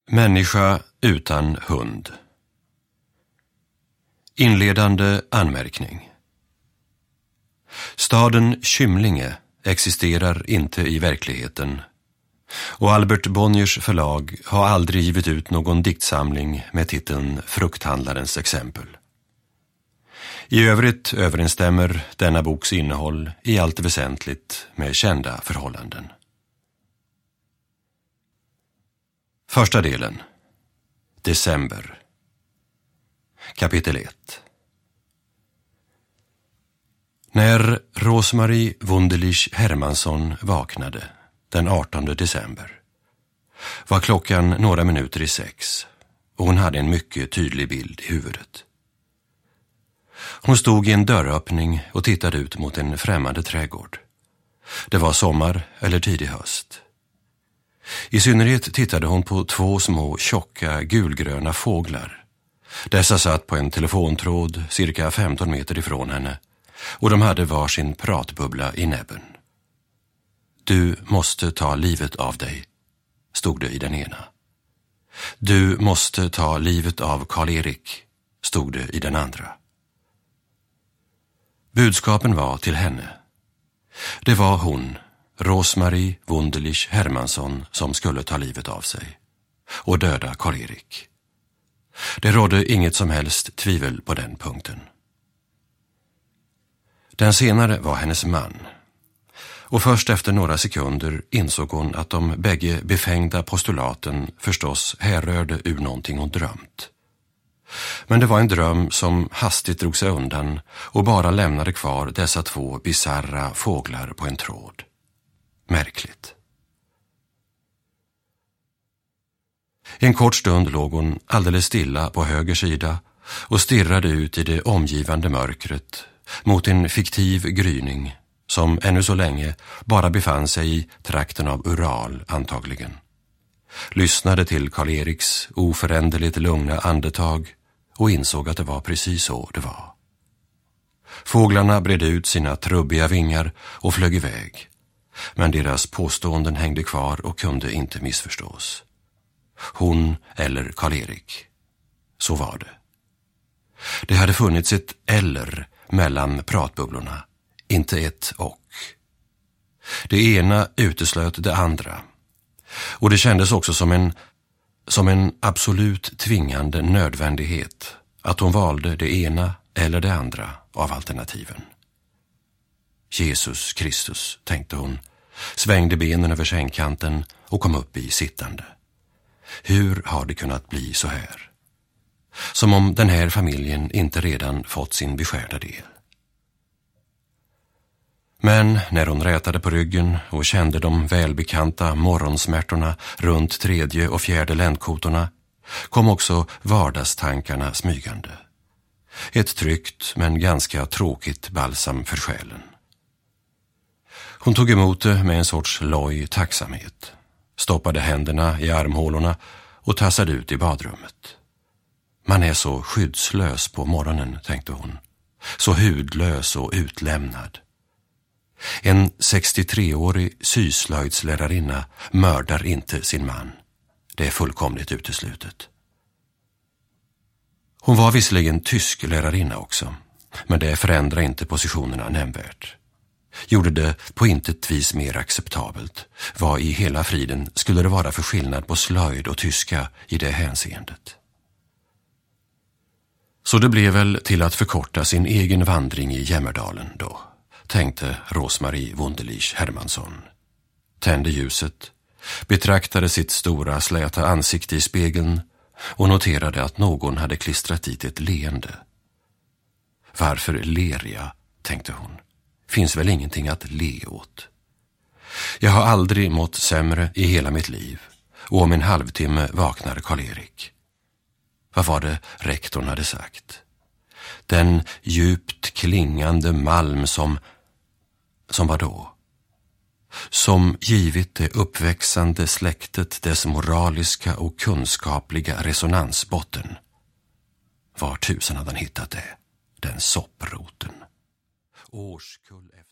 Människa utan hund. Inledande anmärkning. Staden Kymlinge existerar inte i verkligheten, och Albert Bonniers förlag har aldrig givit ut någon diktsamling med titeln Frukthandlarens exempel. I övrigt överensstämmer denna boks innehåll i allt väsentligt med kända förhållanden. Första delen. December. Kapitel 1. När Rosmarie Wunderlich Hermansson vaknade den 18 december var klockan några minuter i 6 och hon hade en mycket tydlig bild i huvudet. Hon stod i en dörröppning och tittade ut mot en främmande trädgård. Det var sommar eller tidig höst. I synnerhet tittade hon på 2 små tjocka gulgröna fåglar. Dessa satt på en telefontråd cirka 15 meter ifrån henne och de hade varsin pratbubbla i näbben. Du måste ta livet av dig, stod det i den ena. Du måste ta livet av Karl-Erik, stod det i den andra. Budskapen var till henne. Det var hon, Rosmarie Wunderlich Hermansson, som skulle ta livet av sig och döda Karl-Erik. Det rådde inget som helst tvivel på den punkten. Den senare var hennes man, och först efter några sekunder insåg hon att de bägge befängda postulaten förstås härrörde ur någonting hon drömt. Men det var en dröm som hastigt drog sig undan och bara lämnade kvar dessa 2 bizarra fåglar på en tråd. Märkligt. En kort stund låg hon alldeles stilla på höger sida och stirrade ut i det omgivande mörkret mot en fiktiv gryning som ännu så länge bara befann sig i trakten av Ural antagligen. Lyssnade till Karl-Eriks oföränderligt lugna andetag och insåg att det var precis så det var. Fåglarna bredde ut sina trubbiga vingar och flög iväg, men deras påståenden hängde kvar och kunde inte missförstås. Hon eller Karl-Erik. Så var det. Det hade funnits ett eller mellan pratbubblorna, inte ett och. Det ena uteslöt det andra, och det kändes också som en absolut tvingande nödvändighet att hon valde det ena eller det andra av alternativen. Jesus Kristus, tänkte hon, svängde benen över sängkanten och kom upp i sittande. Hur har det kunnat bli så här? Som om den här familjen inte redan fått sin beskärda del. Men när hon rätade på ryggen och kände de välbekanta morgonsmärtorna runt 3:e och 4:e ländkotorna kom också vardagstankarna smygande. Ett tryggt men ganska tråkigt balsam för själen. Hon tog emot det med en sorts loj tacksamhet, stoppade händerna i armhålorna och tassade ut i badrummet. Man är så skyddslös på morgonen, tänkte hon. Så hudlös och utlämnad. En 63-årig syslöjdslärarinna mördar inte sin man. Det är fullkomligt uteslutet. Hon var visserligen tysk lärarinna också, men det förändrar inte positionerna nämnvärt. Gjorde det på intet vis mer acceptabelt. Vad i hela friden skulle det vara för skillnad på slöjd och tyska i det hänseendet? Så det blev väl till att förkorta sin egen vandring i Jämmerdalen då, tänkte Rosmarie Wunderlich Hermansson. Tände ljuset, betraktade sitt stora släta ansikte i spegeln och noterade att någon hade klistrat dit ett leende. Varför ler jag, tänkte hon. Finns väl ingenting att le åt. Jag har aldrig mått sämre i hela mitt liv, och om en halvtimme vaknar Karl-Erik. Vad var det rektorn hade sagt? Den djupt klingande malm som var då? Som givit det uppväxande släktet dess moraliska och kunskapliga resonansbotten. Var tusen hade han hittat det? Den sopproten. Årskull efter